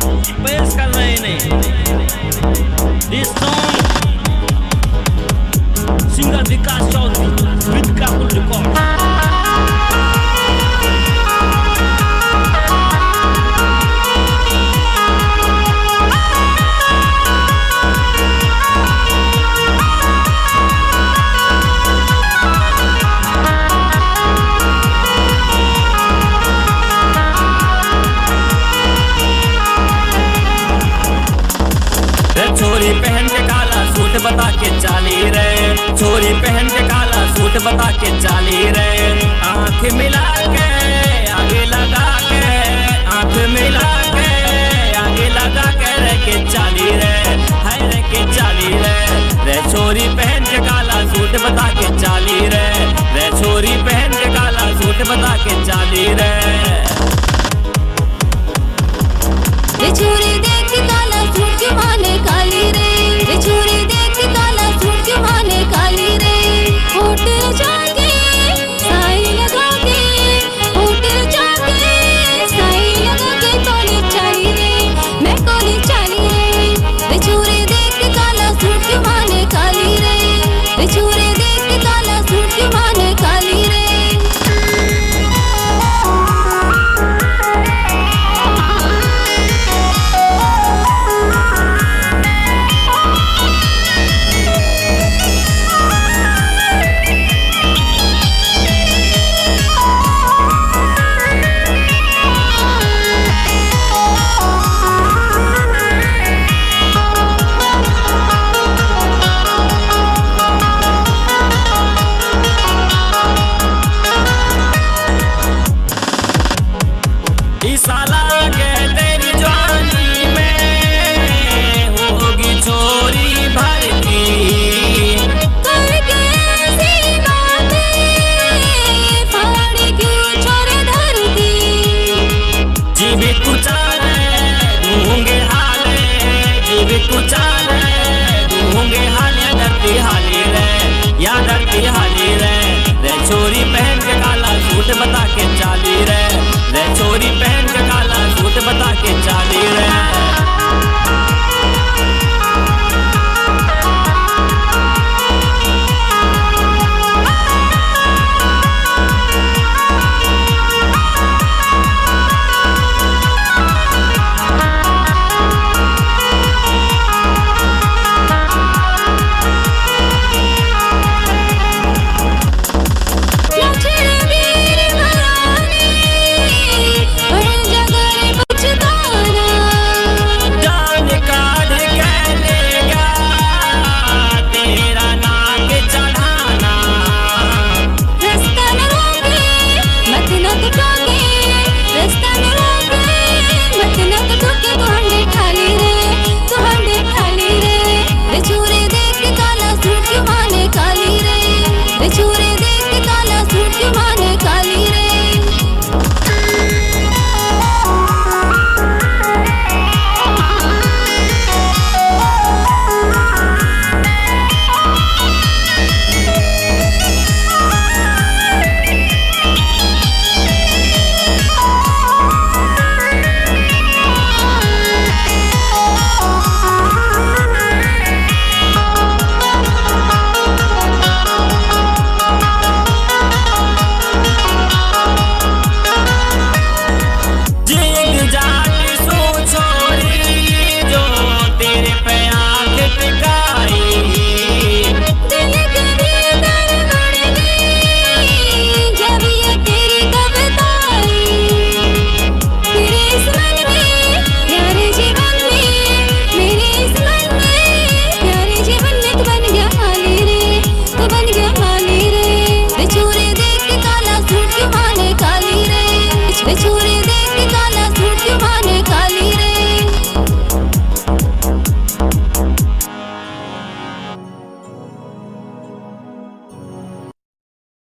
पेश कर रहे हैं। This song singer Vikas Chaudhary with Kapur record. छोरी पहन के काला सूट बता के चाली रे, छोरी पहन के काला सूट बता के चाली रे। आँख मिला के आगे लगा के, आँख मिला के आगे लगा के रे के चाली रे, है रे के चाली रे। रे छोरी पहन के काला सूट बता के चाली रे, रे छोरी पहन के काला सूट बता के चाली रे।